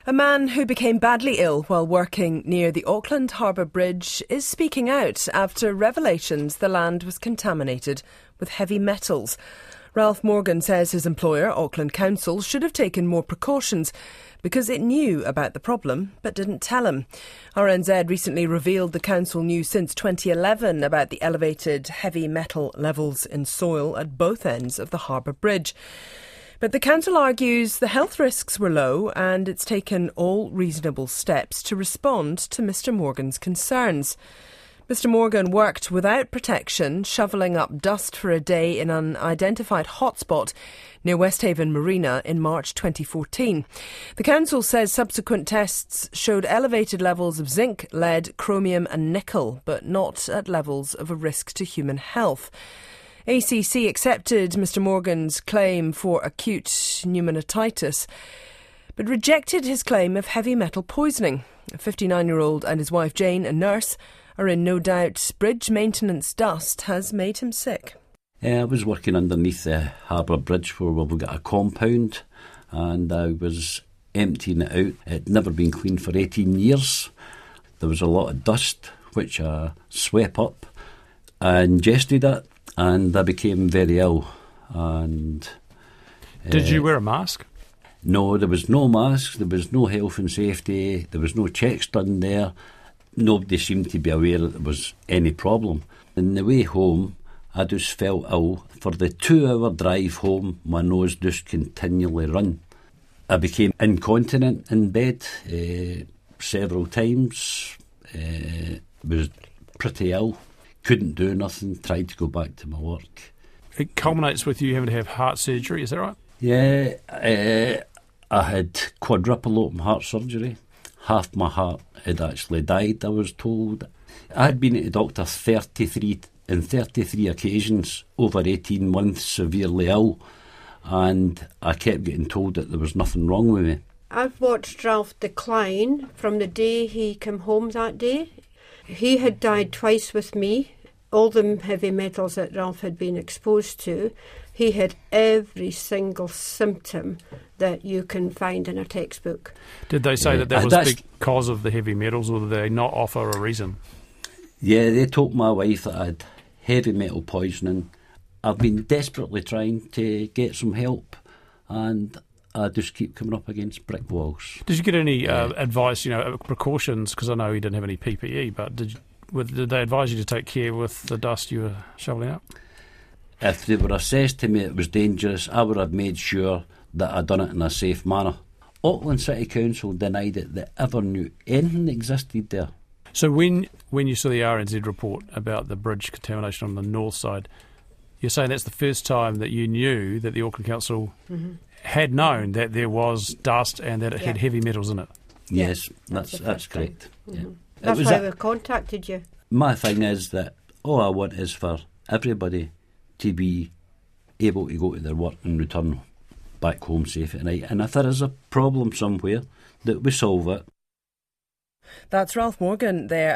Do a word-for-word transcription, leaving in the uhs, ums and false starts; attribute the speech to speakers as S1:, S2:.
S1: A man who became badly ill while working near the Auckland Harbour Bridge is speaking out after revelations the land was contaminated with heavy metals. Ralph Morgan says his employer, Auckland Council, should have taken more precautions because it knew about the problem but didn't tell him. R N Z recently revealed the council knew since twenty eleven about the elevated heavy metal levels in soil at both ends of the Harbour Bridge. But the council argues the health risks were low and it's taken all reasonable steps to respond to Mr Morgan's concerns. Mr Morgan worked without protection, shovelling up dust for a day in an identified hotspot near Westhaven Marina in March twenty fourteen. The council says subsequent tests showed elevated levels of zinc, lead, chromium and nickel, but not at levels of a risk to human health. A C C accepted Mr Morgan's claim for acute pneumonitis, but rejected his claim of heavy metal poisoning. A fifty-nine-year-old and his wife Jane, a nurse, are in no doubt bridge maintenance dust has made him sick.
S2: Uh, I was working underneath the Harbour Bridge where we've got a compound, and I was emptying it out. It had never been cleaned for eighteen years. There was a lot of dust which I swept up. I ingested it and I became very ill. And uh,
S3: Did you wear a mask?
S2: No, there was no mask, there was no health and safety, there was no checks done there. Nobody seemed to be aware that there was any problem. On the way home, I just felt ill. For the two-hour drive home, my nose just continually run. I became incontinent in bed uh, several times. Uh, was pretty ill. Couldn't do nothing. Tried to go back to my work.
S3: It culminates with you having to have heart surgery, is that right?
S2: Yeah, uh, I had quadruple open heart surgery. Half my heart had actually died, I was told. I had been at the doctor thirty-three in thirty-three occasions over eighteen months, severely ill, and I kept getting told that there was nothing wrong with me.
S4: I've watched Ralph decline from the day he came home that day. He had died twice with me. All the heavy metals that Ralph had been exposed to, he had every single symptom that you can find in a textbook.
S3: Did they say
S2: Yeah,
S3: that that
S2: uh,
S3: was
S2: that's-
S3: because of the heavy metals, or did they not offer a reason?
S2: Yeah, they told my wife that I had heavy metal poisoning. I've been desperately trying to get some help, and I just keep coming up against brick walls.
S3: Did you get any uh, advice, you know, precautions? Because I know you didn't have any P P E, but did you, with, did they advise you to take care with the dust you were shoveling up?
S2: If they were assessed to me it was dangerous, I would have made sure that I'd done it in a safe manner. Auckland City Council denied it they ever knew anything existed there.
S3: So when when you saw the R N Z report about the bridge contamination on the north side, you're saying that's the first time that you knew that the Auckland Council mm-hmm. had known that there was dust and that it yeah. had heavy metals in it?
S2: Yes,
S4: yeah,
S2: that's
S4: that's,
S2: that's correct.
S4: Mm-hmm.
S2: Yeah.
S4: That's
S2: was
S4: why
S2: a,
S4: we contacted you.
S2: My thing is that all I want is for everybody to be able to go to their work and return back home safe at night. And if there is a problem somewhere, that we solve it.
S1: That's Ralph Morgan there.